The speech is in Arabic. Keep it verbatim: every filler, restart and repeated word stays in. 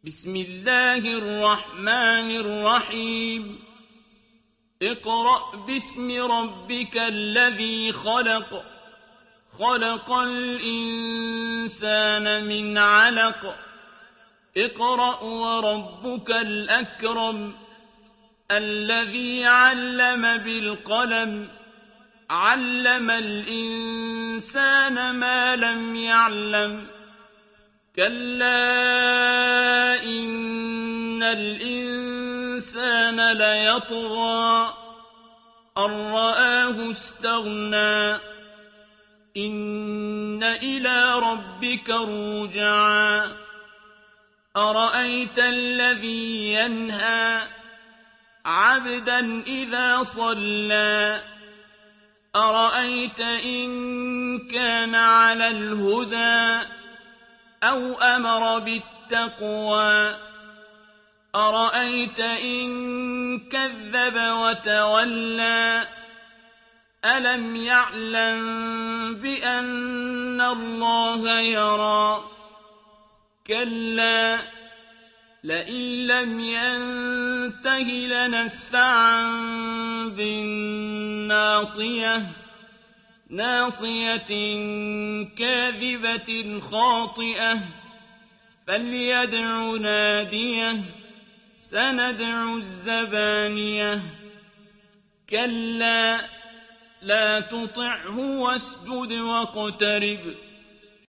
بسم الله الرحمن الرحيم اقرأ باسم ربك الذي خلق خلق الإنسان من علق اقرأ وربك الأكرم الذي علم بالقلم علم الإنسان ما لم يعلم كلا إن الإنسان ليطغى أن رآه استغنى إن إلى ربك الرجعى أرأيت الذي ينهى عبدا إذا صلى أرأيت إن كان على الهدى أو أمر بالتقوى أرأيت إن كذب وتولى ألم يعلم بأن الله يرى كلا لئن لم ينته لنسفعا بالناصية ناصية كاذبة خاطئة فليدع ناديه سندع الزبانية كلا لا تطعه واسجد واقترب